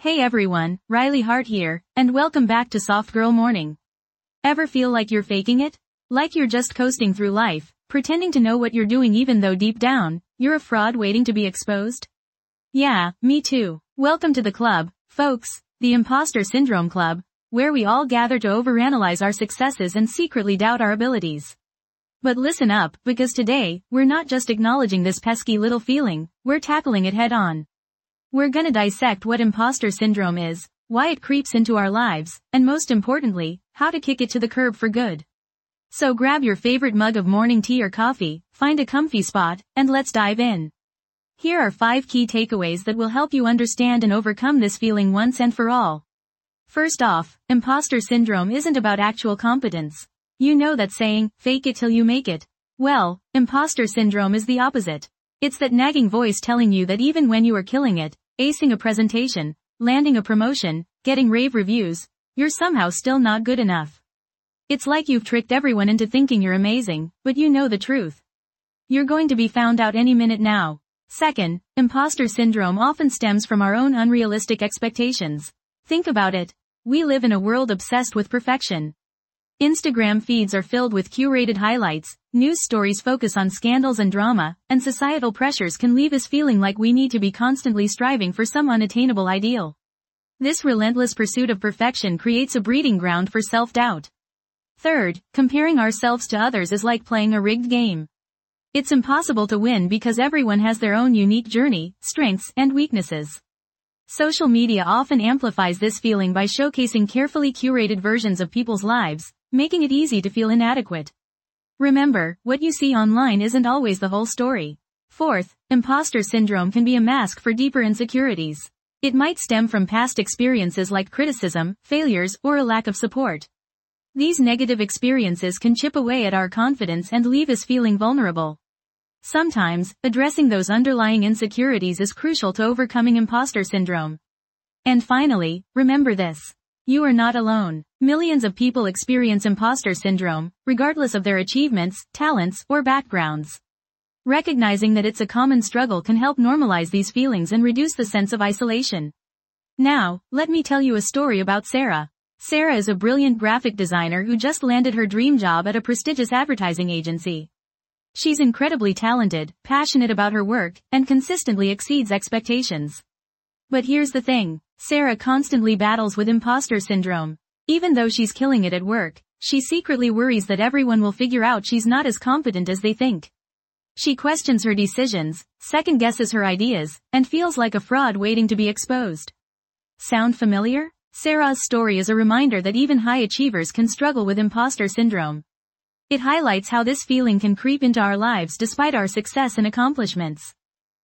Hey everyone, Riley Hart here, and welcome back to Soft Girl Morning. Ever feel like you're faking it? Like you're just coasting through life, pretending to know what you're doing even though deep down, you're a fraud waiting to be exposed? Yeah, me too. Welcome to the club, folks, the Imposter Syndrome Club, where we all gather to overanalyze our successes and secretly doubt our abilities. But listen up, because today, we're not just acknowledging this pesky little feeling, we're tackling it head on. We're gonna dissect what imposter syndrome is, why it creeps into our lives, and most importantly, how to kick it to the curb for good. So grab your favorite mug of morning tea or coffee, find a comfy spot, and let's dive in. Here are 5 key takeaways that will help you understand and overcome this feeling once and for all. First off, imposter syndrome isn't about actual competence. You know that saying, fake it till you make it. Well, imposter syndrome is the opposite. It's that nagging voice telling you that even when you are killing it, acing a presentation, landing a promotion, getting rave reviews, you're somehow still not good enough. It's like you've tricked everyone into thinking you're amazing, but you know the truth. You're going to be found out any minute now. Second, imposter syndrome often stems from our own unrealistic expectations. Think about it. We live in a world obsessed with perfection. Instagram feeds are filled with curated highlights, news stories focus on scandals and drama, and societal pressures can leave us feeling like we need to be constantly striving for some unattainable ideal. This relentless pursuit of perfection creates a breeding ground for self-doubt. Third, comparing ourselves to others is like playing a rigged game. It's impossible to win because everyone has their own unique journey, strengths, and weaknesses. Social media often amplifies this feeling by showcasing carefully curated versions of people's lives, making it easy to feel inadequate. Remember, what you see online isn't always the whole story. Fourth, imposter syndrome can be a mask for deeper insecurities. It might stem from past experiences like criticism, failures, or a lack of support. These negative experiences can chip away at our confidence and leave us feeling vulnerable. Sometimes, addressing those underlying insecurities is crucial to overcoming imposter syndrome. And finally, remember this. You are not alone. Millions of people experience imposter syndrome, regardless of their achievements, talents, or backgrounds. Recognizing that it's a common struggle can help normalize these feelings and reduce the sense of isolation. Now, let me tell you a story about Sarah. Sarah is a brilliant graphic designer who just landed her dream job at a prestigious advertising agency. She's incredibly talented, passionate about her work, and consistently exceeds expectations. But here's the thing. Sarah constantly battles with imposter syndrome. Even though she's killing it at work, she secretly worries that everyone will figure out she's not as competent as they think. She questions her decisions, second-guesses her ideas, and feels like a fraud waiting to be exposed. Sound familiar? Sarah's story is a reminder that even high achievers can struggle with imposter syndrome. It highlights how this feeling can creep into our lives despite our success and accomplishments.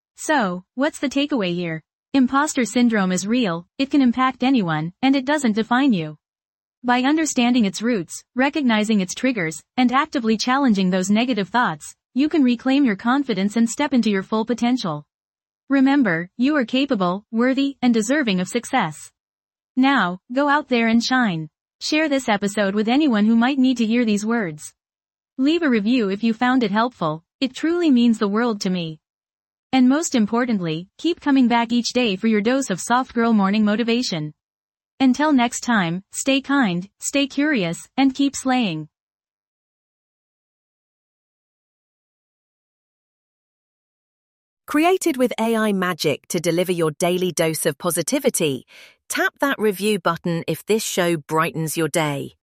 So, what's the takeaway here? Imposter syndrome is real, it can impact anyone, and it doesn't define you. By understanding its roots, recognizing its triggers, and actively challenging those negative thoughts, you can reclaim your confidence and step into your full potential. Remember, you are capable, worthy, and deserving of success. Now, go out there and shine. Share this episode with anyone who might need to hear these words. Leave a review if you found it helpful, it truly means the world to me. And most importantly, keep coming back each day for your dose of soft girl morning motivation. Until next time, stay kind, stay curious, and keep slaying. Created with AI magic to deliver your daily dose of positivity, tap that review button if this show brightens your day.